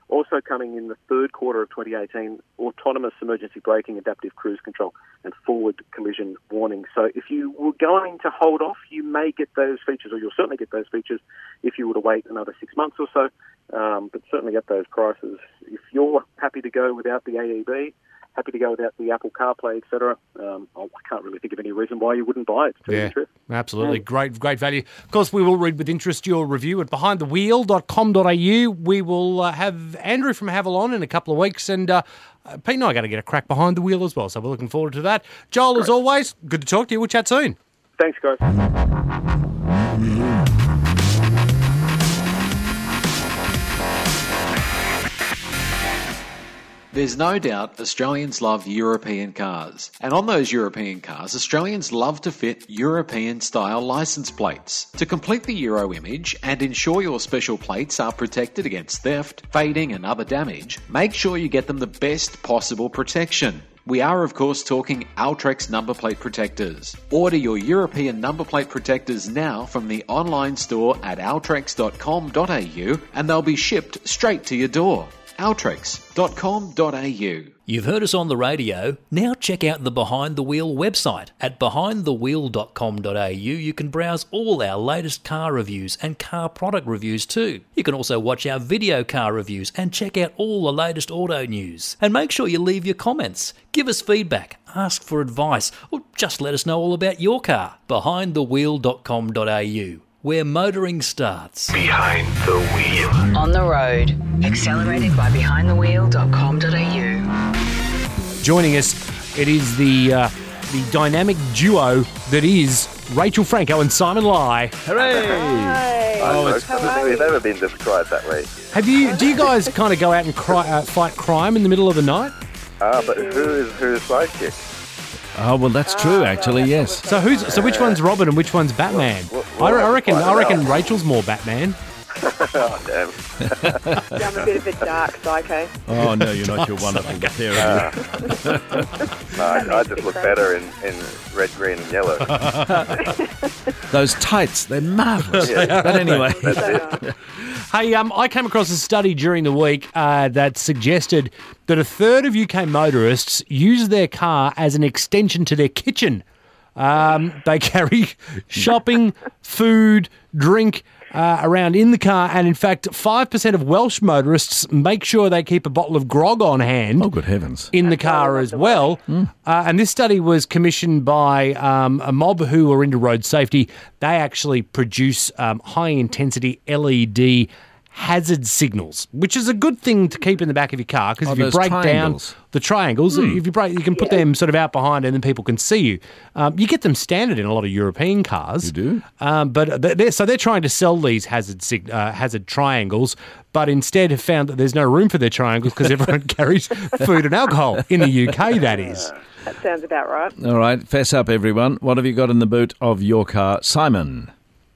Also coming in the third quarter of twenty eighteen, autonomous emergency braking, adaptive cruise control, and forward collision warning. So if you were going to hold off, you may get those features, or you'll certainly get those features if you were to wait another six months or so, um, but certainly at those prices. If you're happy to go without the A E B, happy to go without the Apple CarPlay, et cetera, um, I can't really think of any reason why you wouldn't buy it. To Yeah, absolutely. Yeah. Great, great value. Of course, we will read with interest your review at behind the wheel dot com dot a u. We will uh, have Andrew from Haval on in a couple of weeks, and uh, Pete and I are going to get a crack behind the wheel as well, so we're looking forward to that. Joel, great. As always, good to talk to you. We'll chat soon. Thanks, guys. There's no doubt Australians love European cars. And on those European cars, Australians love to fit European-style licence plates. To complete the Euro image and ensure your special plates are protected against theft, fading and other damage, make sure you get them the best possible protection. We are, of course, talking Altrex number plate protectors. Order your European number plate protectors now from the online store at altrex dot com dot a u and they'll be shipped straight to your door. altrex dot com dot a u. You've heard us on the radio. Now check out the Behind the Wheel website. At behind the wheel dot com dot a u you can browse all our latest car reviews and car product reviews too. You can also watch our video car reviews and check out all the latest auto news. And make sure you leave your comments, give us feedback, ask for advice, or just let us know all about your car. behind the wheel dot com dot a u, where motoring starts. Behind the Wheel. On the road. Accelerated by behind the wheel dot com dot a u. Joining us, it is the uh, the dynamic duo that is Rachel Franco and Simon Lai. Hooray! Hi. Oh, it's We've never been described that way. Have you? Do you guys kind of go out and cry, uh, fight crime in the middle of the night? Ah, but who is who's sidekick? Oh well, that's true. Actually, yes. So who's? So which one's Robin and which one's Batman? Well, well, I, I reckon. I reckon out. Rachel's more Batman. Oh, damn. Yeah, I'm a bit of a dark psycho. Oh no, you're not. You're wonderful. The pair of you. No, I, I just look better in, in red, green, and yellow. Those tights, they're marvellous. Yeah. But anyway. That's it. Hey, um, I came across a study during the week uh, that suggested that a third of U K motorists use their car as an extension to their kitchen. Um, they carry shopping, food, drink uh, around in the car, and in fact, five percent of Welsh motorists make sure they keep a bottle of grog on hand. Oh, good heavens. In the car as well. Mm. Uh, and this study was commissioned by um, a mob who are into road safety. They actually produce um, high-intensity L E D hazard signals, which is a good thing to keep in the back of your car, because Oh, if you those break triangles. down the triangles, Hmm. if you break, you can put them sort of out behind and then people can see you. Um, you get them standard in a lot of European cars. You do? Um, but they're, so they're trying to sell these hazard sig- uh, hazard triangles, but instead have found that there's no room for their triangles because everyone carries food and alcohol in the U K, that is. That sounds about right. All right, fess up, everyone. What have you got in the boot of your car, Simon?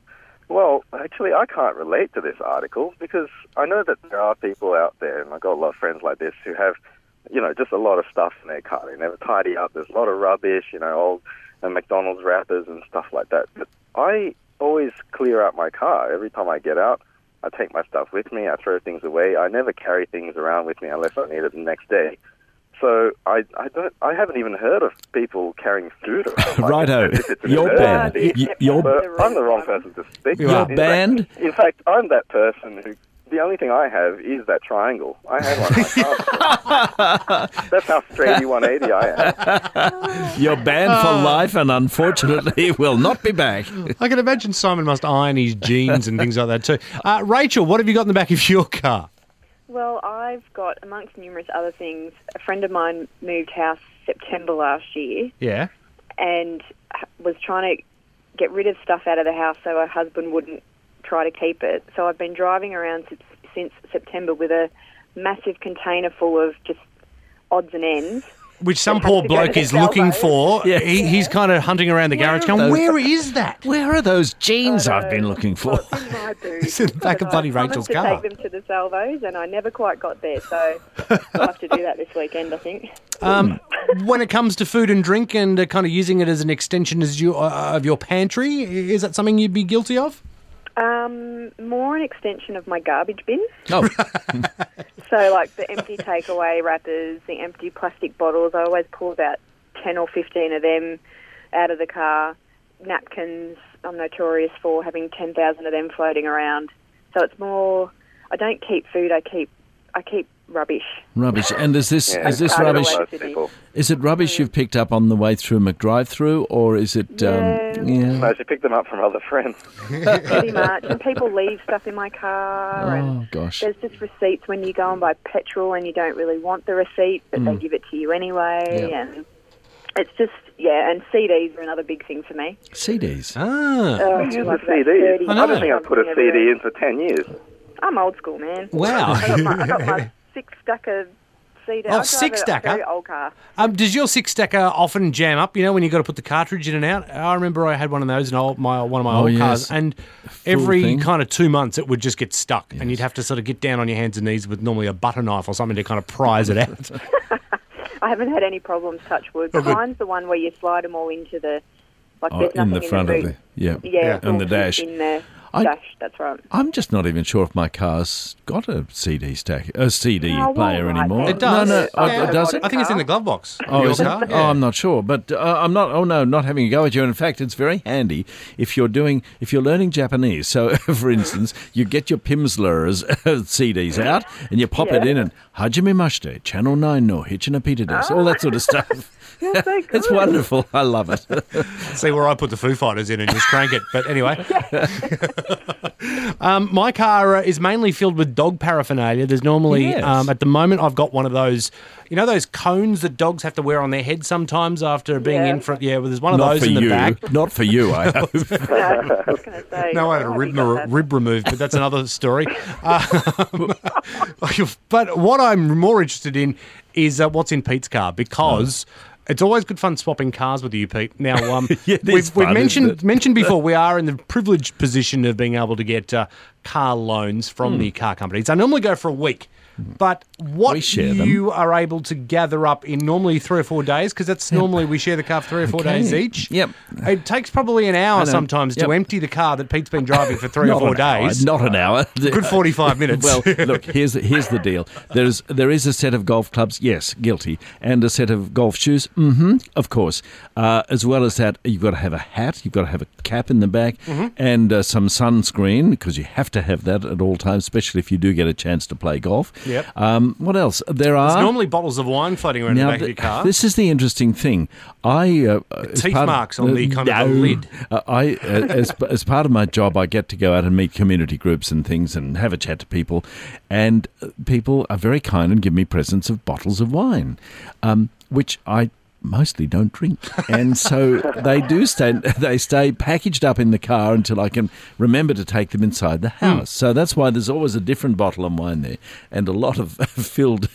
Well, actually, I can't relate to this article because I know that there are people out there, and I've got a lot of friends like this, who have, you know, just a lot of stuff in their car. They never tidy up. There's a lot of rubbish, you know, old uh, McDonald's wrappers and stuff like that. But I always clear out my car. Every time I get out, I take my stuff with me. I throw things away. I never carry things around with me unless I need it the next day. So I, I don't I haven't even heard of people carrying food around. Like Righto. if it's an You're emergency. banned. Y- You're, So I'm the wrong person to speak. You're to. In banned? Fact, in fact, I'm that person who. The only thing I have is that triangle. I had one in my car. That's how straight one eighty I am. You're banned for life and unfortunately will not be back. I can imagine Simon must iron his jeans and things like that too. Uh, Rachel, what have you got in the back of your car? Well, I've got, amongst numerous other things, a friend of mine moved house September last year Yeah. and was trying to get rid of stuff out of the house so her husband wouldn't try to keep it. So I've been driving around since, since September with a massive container full of just odds and ends. Which some It has poor to go bloke to is the looking Salvos. for. Yeah. He, he's kind of hunting around the garage going, those- where is that? Where are those jeans I I've been know. looking for? Well, it's in my boot. It's in the back of But bloody I promised Rachel's to car. take them to the Salvos, and I never quite got there, so I'll have to do that this weekend, I think. Um, when it comes to food and drink and uh, kind of using it as an extension as you, uh, of your pantry, is that something you'd be guilty of? Um, more an extension of my garbage bin. Oh. So, like the empty takeaway wrappers, the empty plastic bottles, I always pull about ten or fifteen of them out of the car. Napkins, I'm notorious for having ten thousand of them floating around. So it's more, I don't keep food, I keep I keep rubbish. Rubbish. And is this Yeah. is this Part of the rubbish? way to Sydney. Is it rubbish you've picked up on the way through McDrive-through, or is it? Um, yeah. No, she picked them up from other friends. Pretty much. And people leave stuff in my car. Oh, and gosh. There's just receipts when you go and buy petrol and you don't really want the receipt, but they Mm. give it to you anyway. Yeah. And it's just, yeah, and C Ds are another big thing for me. C Ds. Ah. Oh, Here's like a C about D. thirty I don't think I've put a something C D everywhere. in for ten years. I'm old school, man. Wow. I got my, I got my six-stacker C D. Oh, I drive six-stacker? a very old car. Um, does your six-stacker often jam up, you know, when you've got to put the cartridge in and out? I remember I had one of those in old, my, one of my Oh, old yes. cars, and every thing. kind of two months it would just get stuck, and you'd have to sort of get down on your hands and knees with normally a butter knife or something to kind of prise it out. I haven't had any problems, touch wood. Oh, good. Mine's the one where you slide them all into the, like Oh, there's in nothing the front in of the the boot. yeah, Yeah, it's on all the dash. in the I- dash, that's right. I'm just not even sure if my car's got a C D stack, a C D Oh, well, player right anymore. then. It does. No, no, oh, Yeah. it does it? I think it's in the glove box. Oh, Your is it? car? Oh, I'm not sure, but uh, I'm not. Oh no, not having a go at you. And in fact, it's very handy if you're doing if you're learning Japanese. So, for instance, you get your Pimsleur's C Ds out and you pop it Yeah. in and Hajime Mashite, Channel Nine no Hitchina Peter desu, all that sort of stuff. That's so It's good. wonderful. I love it. See where I put the Foo Fighters in and just crank it. But anyway, um, my car uh, is mainly filled with dog paraphernalia. There's normally, Yes. um, at the moment, I've got one of those, you know, those cones that dogs have to wear on their head sometimes after being Yeah. in front. Yeah, well, there's one of Not those for in the you. back. Not for you. I hope. No, I was going to say. No, I had a oh, rib, you got that. rib removed, but that's another story. Um, but what I'm more interested in is uh, what's in Pete's car, because it's always good fun swapping cars with you, Pete. Now, um, Yeah, it is we've, we've fun, mentioned isn't it? mentioned before we are in the privileged position of being able to get uh, car loans from Hmm. the car companies. I normally go for a week. But what We share them. you are able to gather up in normally three or four days, because that's normally we share the car for three or four Okay. days each. Yep. It takes probably an hour I know. sometimes Yep. to empty the car that Pete's been driving for three or Not four an hour, days. not an hour. Good forty-five minutes. Well, look, here's the, here's the deal. There's there is a set of golf clubs, yes, guilty, and a set of golf shoes, mm-hmm, of course. Uh, as well as that, you've got to have a hat, you've got to have a cap in the back, Mm-hmm. and uh, some sunscreen, because you have to have that at all times, especially if you do get a chance to play golf. Yep. Um, what else? There There's are normally bottles of wine floating around now, the back of your car. This is the interesting thing. I uh, as teeth part of- marks on the kind of the No. lid. Uh, I uh, as as part of my job, I get to go out and meet community groups and things, and have a chat to people, and uh, people are very kind and give me presents of bottles of wine, um, which I mostly don't drink, and so they do stay. They stay packaged up in the car until I can remember to take them inside the house. So that's why there's always a different bottle of wine there, and a lot of filled.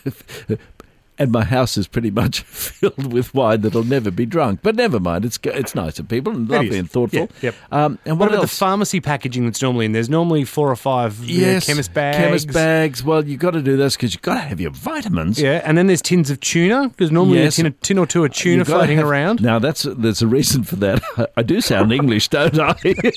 And my house is pretty much filled with wine that'll never be drunk. But never mind, it's it's nice of people and It lovely is. and thoughtful. Yeah, yep. Um, and What what, about else? the pharmacy packaging that's normally in? There's normally four or five you know, Yes, chemist bags. Chemist bags. Well, you've got to do this because you've got to have your vitamins. Yeah, and then there's tins of tuna. There's normally Yes. a tin, a tin or two of tuna You've got to floating have- around. Now, that's there's a reason for that. I do sound English, don't I?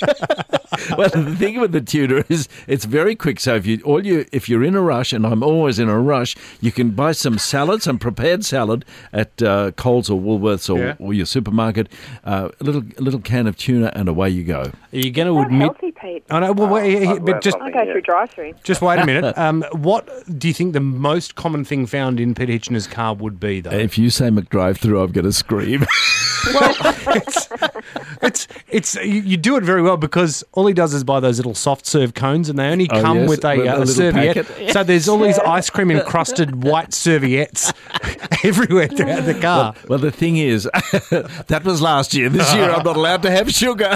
Well, the thing with the tuna is it's very quick. So if you all you if you're in a rush, and I'm always in a rush, you can buy some salad, some prepared salad at uh, Coles or Woolworths or, Yeah. or your supermarket. Uh, a little a little can of tuna, and away you go. Are you going to So admit? healthy, Pete. I know. Well, wait, I've but learned just I something. go Yeah. through drive-through. just wait a minute. Um, what do you think the most common thing found in Peter Hitchener's car would be, though? If you say McDrive through, I'm going to scream. Well, it's, it's it's you, you do it very well because all he does is buy those little soft serve cones, and they only Oh, come yes, with a, with uh, a a little serviette. packet. So there's all these ice cream encrusted white serviettes everywhere throughout the car. Well, the thing is, that was last year. This year, I'm not allowed to have sugar.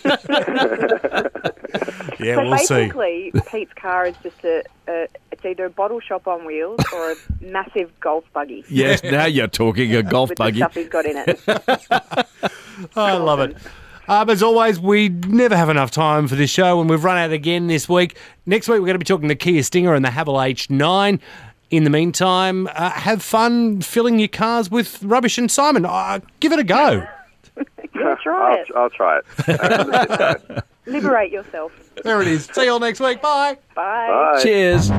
Yeah, so we'll see. basically, Pete's car is just a, a it's either a bottle shop on wheels or a massive golf buggy. Yes, now you're talking a golf with buggy. the stuff he's got in it. Oh, I love it. Um, as always, we never have enough time for this show, and we've run out again this week. Next week, we're going to be talking the Kia Stinger and the Haval H nine. In the meantime, uh, have fun filling your cars with rubbish. And Simon, uh, give it a go. Yeah, try it. I'll, I'll try it. Listen, Liberate yourself. There it is. See you all next week. Bye. Bye. Bye. Cheers.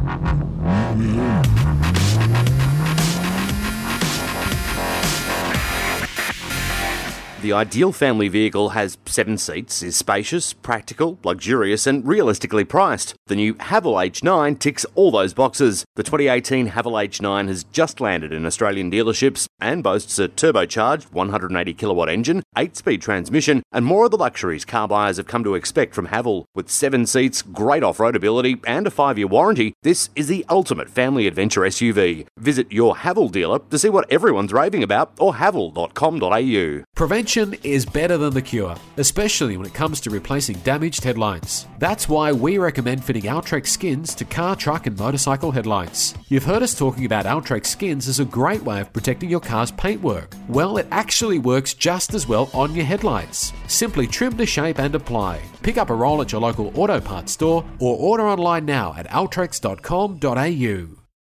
The ideal family vehicle has seven seats, is spacious, practical, luxurious and realistically priced. The new Haval H nine ticks all those boxes. The twenty eighteen Haval H nine has just landed in Australian dealerships and boasts a turbocharged one hundred eighty kilowatt engine, eight speed transmission and more of the luxuries car buyers have come to expect from Haval. With seven seats, great off-road ability and a five-year warranty, this is the ultimate family adventure S U V. Visit your Haval dealer to see what everyone's raving about or haval dot com dot a u. Prevention is better than the cure, especially when it comes to replacing damaged headlights. That's why we recommend fitting Altrex skins to car, truck and motorcycle headlights. You've heard us talking about Altrex skins as a great way of protecting your car's paintwork. Well, it actually works just as well on your headlights. Simply trim to shape and apply. Pick up a roll at your local auto parts store or order online now at altrex dot com dot a u.